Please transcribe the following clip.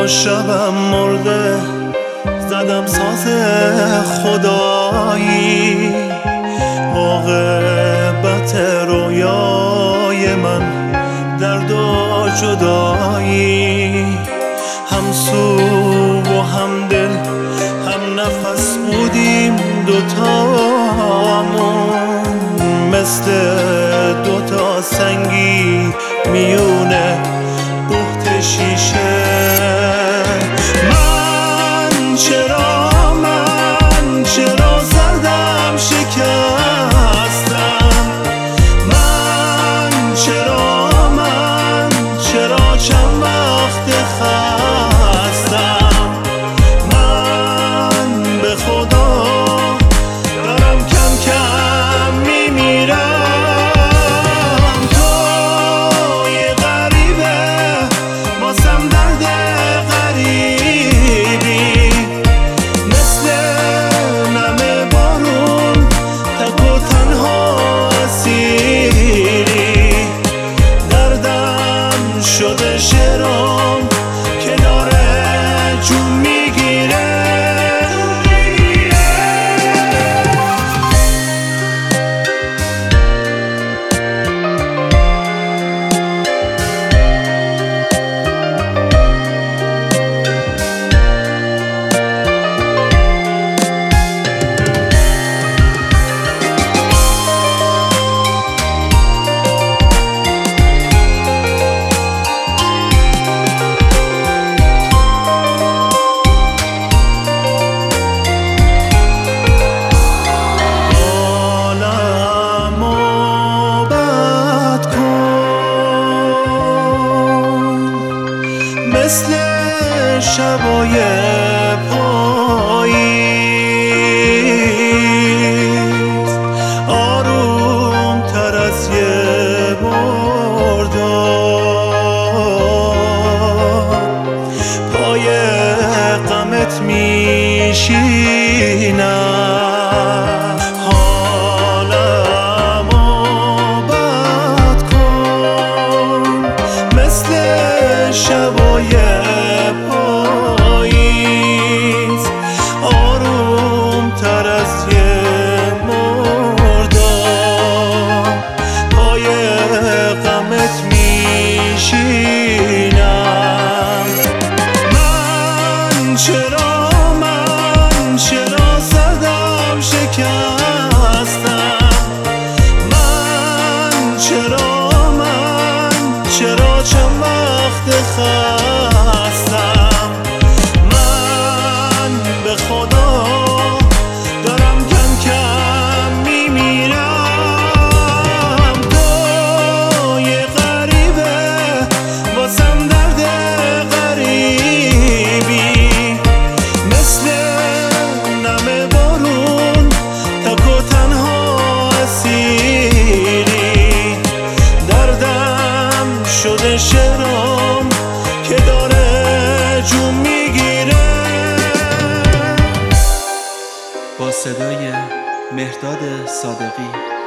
شبم مرده زدم ساز خدایی، عاقبت رویای من درد و جدایی. هم سو و هم دل هم نفس بودیم دوتامون، مثل دوتا سنگی میونه بهت شیشه. من چرا زدم شکستم؟ من چرا چند وقت خستم؟ من به خدا دارم کم کم میمیرم. تو یه غریبه واسم درد غریبی، مثل نم بارون تک و تنها اسیری. دردم شده شعرام که داره جون میگیره. مثل شبای پاییز، آروم تر از یه مرداد، پای غمت میشینم. حالمو بد کن مثل شبای پاییز، آروم تر از یه مرداد، پای غمت میشینم. من چرا زدم شکستم؟ من چرا چند وقت خستم؟ من به خدا دارم کم کم میمیرم. تو یه غریبه واسم درد غریبی، مثل نم بارون تک و تنها اسیری. دردم شده شعرام که داره جون میگیره. با صدای مهرداد صادقی.